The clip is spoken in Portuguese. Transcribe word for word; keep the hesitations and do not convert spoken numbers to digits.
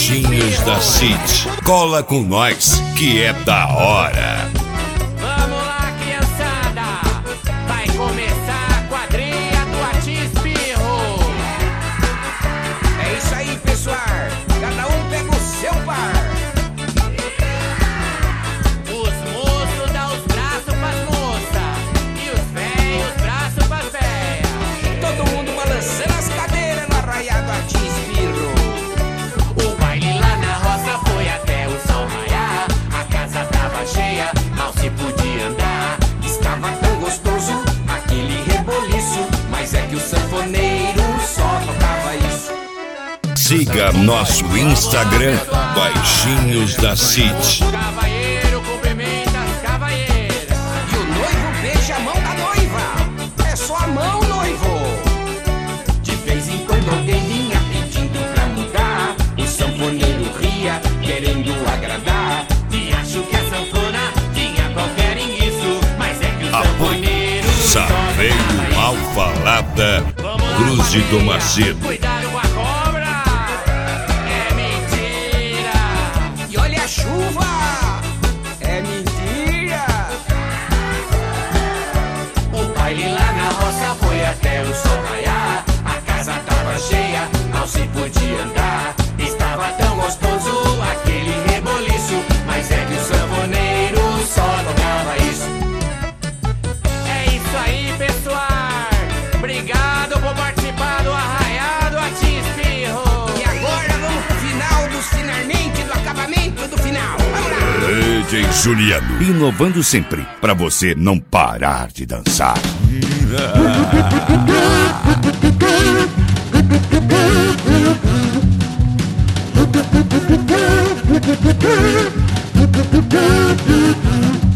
Baixinhos da City. Cola com nós, que é da hora. Vamos lá, criançada, vai começar a quadrilha do Atispirro. É isso aí, pessoal, cada um pega o seu par. Os moços dão os braços pras moças e os véios os braços pras véias. Todo mundo balançando as cadeiras no arraiado Atispirro. O baile lá na roça foi até o sol raiar. A casa tava cheia, mal se podia andar. Estava tão gostoso aquele reboliço, mas é que o sanfoneiro só tocava isso. Siga nosso Instagram, Baixinhos da City. O cavalheiro cumprimenta as cavalheiras. E o noivo beija a mão da noiva. É só a mão, noivo. De vez em quando alguém vinha pedindo pra mudar. O sanfoneiro ria, querendo agradar. E acho que a sanfona tinha qualquer isso, mas é que o Apoio sanfoneiro só Saveiro tocava Alfalada, Vamos lá, Cruz de família, Macedo. cuidado com a cobra. É mentira. E olha a chuva. É mentira. O baile lá na roça foi até o sol raiar. A casa tava cheia, mal se podia andar. Estava tão gostoso aquele reboliço, mas é que o sanfoneiro só tocava isso. É isso aí, pessoal. Obrigado por participar do Arraiado Atispirro. E agora vamos pro final dos finalmente, do acabamento do final. Vamos lá. D J Juliano, inovando sempre, pra você não parar de dançar. Thank you.